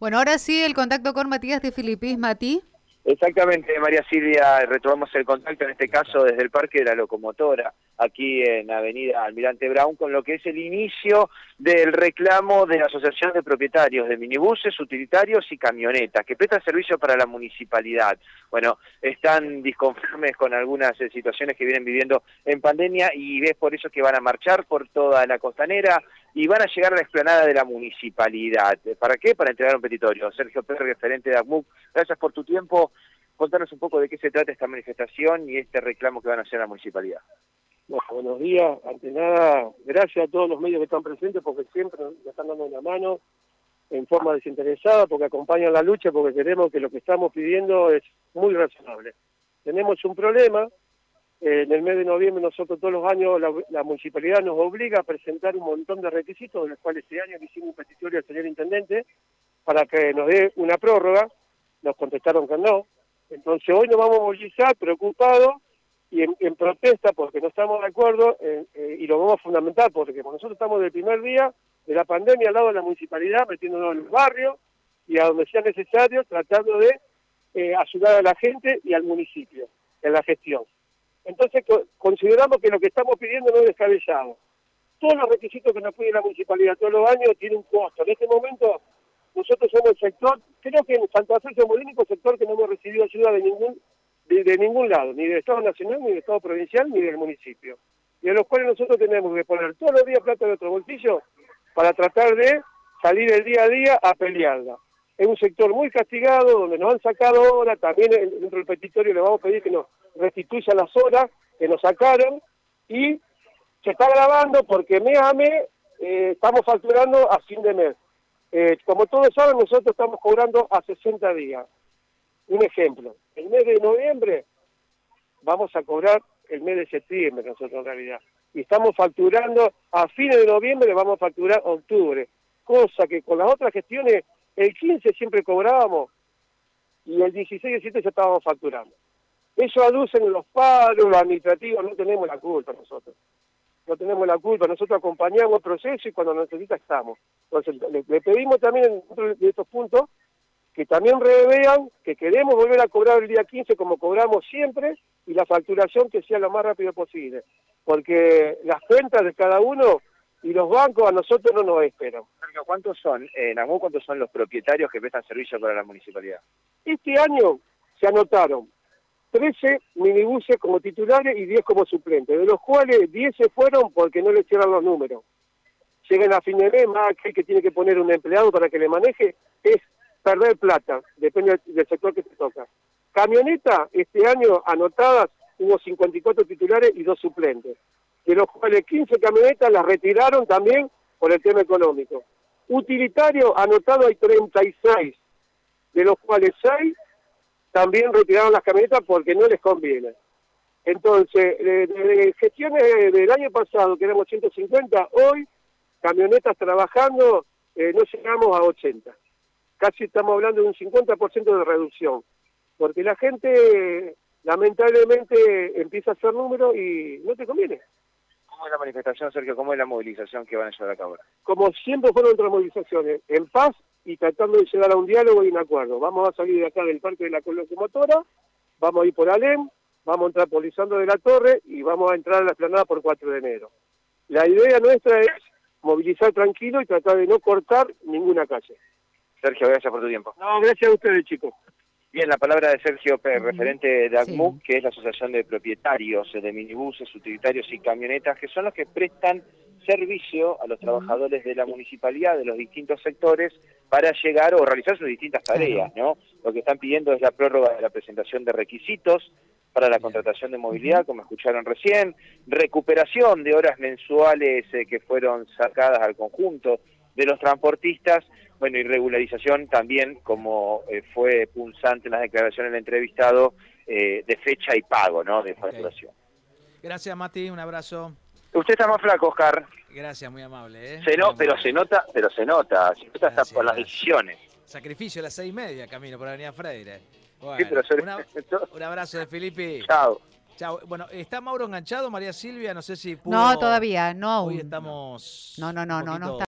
Bueno, ahora sí, el contacto con Matías de Filipis. Mati. Exactamente, María Silvia, retomamos el contacto en este caso desde el Parque de la Locomotora, aquí en Avenida Almirante Brown, con lo que es el inicio del reclamo de la Asociación de Propietarios de Minibuses, Utilitarios y Camionetas, que prestan servicio para la municipalidad. Bueno, están disconformes con algunas situaciones que vienen viviendo en pandemia y es por eso que van a marchar por toda la costanera y van a llegar a la explanada de la municipalidad. ¿Para qué? Para entregar un petitorio. Sergio Pérez, referente de ACMUC, gracias por tu tiempo. Contanos un poco de qué se trata esta manifestación y este reclamo que van a hacer a la municipalidad. Bueno, buenos días. Ante nada, gracias a todos los medios que están presentes porque siempre nos están dando una mano en forma desinteresada, porque acompañan la lucha, porque queremos que lo que estamos pidiendo es muy razonable. Tenemos un problema. En el mes de noviembre nosotros todos los años la municipalidad nos obliga a presentar un montón de requisitos, de los cuales este año le hicimos un petitorio al señor intendente para que nos dé una prórroga. Nos contestaron que no. Entonces hoy nos vamos a movilizar preocupados y en protesta porque no estamos de acuerdo y lo vamos a fundamentar porque nosotros estamos del primer día de la pandemia al lado de la municipalidad, metiéndonos en los barrios y a donde sea necesario, tratando de ayudar a la gente y al municipio en la gestión. Entonces consideramos que lo que estamos pidiendo no es descabellado. Todos los requisitos que nos pide la municipalidad todos los años tienen un costo. En este momento nosotros somos el sector, creo que en Santa Fe somos el único sector que no hemos recibido ayuda de ningún lado, ni del Estado Nacional, ni del Estado Provincial, ni del municipio. Y a los cuales nosotros tenemos que poner todos los días plata de nuestro bolsillo para tratar de salir el día a día a pelearla. Es un sector muy castigado, donde nos han sacado horas, también dentro del petitorio le vamos a pedir que nos restituyan las horas que nos sacaron, y se está grabando porque mes a mes estamos facturando a fin de mes. Como todos saben, nosotros estamos cobrando a 60 días. Un ejemplo, el mes de noviembre vamos a cobrar el mes de septiembre nosotros en realidad. Y estamos facturando, a fines de noviembre vamos a facturar octubre. Cosa que con las otras gestiones, el 15 siempre cobrábamos y el 16 y el 17 ya estábamos facturando. Eso aducen los paros, los administrativos, no tenemos la culpa nosotros. No tenemos la culpa, nosotros acompañamos el proceso y cuando nos necesita estamos. Entonces le pedimos también dentro de estos puntos que también revean que queremos volver a cobrar el día 15 como cobramos siempre y la facturación que sea lo más rápido posible. Porque las cuentas de cada uno y los bancos a nosotros no nos esperan. ¿Cuántos son, en ACMUC, cuántos son los propietarios que prestan servicio para la municipalidad? Este año se anotaron 13 minibuses como titulares y 10 como suplentes, de los cuales 10 se fueron porque no le cierran los números. Llegan a fin de mes, más aquel que tiene que poner un empleado para que le maneje, es perder plata, depende del sector que te toca. Camioneta, este año anotadas, hubo 54 titulares y 2 suplentes, de los cuales 15 camionetas las retiraron también por el tema económico. Utilitario, anotado hay 36, de los cuales 6 también retiraron las camionetas porque no les conviene. Entonces, de gestiones del año pasado, que éramos 150, hoy, camionetas trabajando, no llegamos a 80. Casi estamos hablando de un 50% de reducción. Porque la gente, lamentablemente, empieza a hacer números y no te conviene. ¿Cómo es la manifestación, Sergio? ¿Cómo es la movilización que van a llevar a cabo? Como siempre fueron nuestras movilizaciones, en paz y tratando de llegar a un diálogo y un acuerdo. Vamos a salir de acá del Parque de la Locomotora, vamos a ir por Alem, vamos a entrar por Lisandro de la Torre y vamos a entrar a la explanada por 4 de enero. La idea nuestra es movilizar tranquilo y tratar de no cortar ninguna calle. Sergio, gracias por tu tiempo. No, gracias a ustedes, chicos. Bien, la palabra de Sergio Pérez, referente de ACMUC, que es la Asociación de Propietarios de Minibuses, Utilitarios y Camionetas, que son los que prestan servicio a los trabajadores de la municipalidad, de los distintos sectores, para llegar o realizar sus distintas tareas, ¿no? Lo que están pidiendo es la prórroga de la presentación de requisitos para la contratación de movilidad, como escucharon recién, recuperación de horas mensuales que fueron sacadas al conjunto de los transportistas, bueno, y regularización también, como fue punzante en las declaraciones del entrevistado, de fecha y pago, ¿no?, de facturación. Gracias, Mati, un abrazo. Usted está más flaco, Oscar. Gracias, muy amable, ¿eh? Pero se nota Gracias, hasta por las decisiones. Sacrificio a las 6:30, camino por Avenida Freire. Bueno, Sí, pero un abrazo de Filipe. Chao. Chao. Bueno, ¿está Mauro enganchado, María Silvia? No sé si pudo... No, todavía, no aún. Hoy estamos... No está.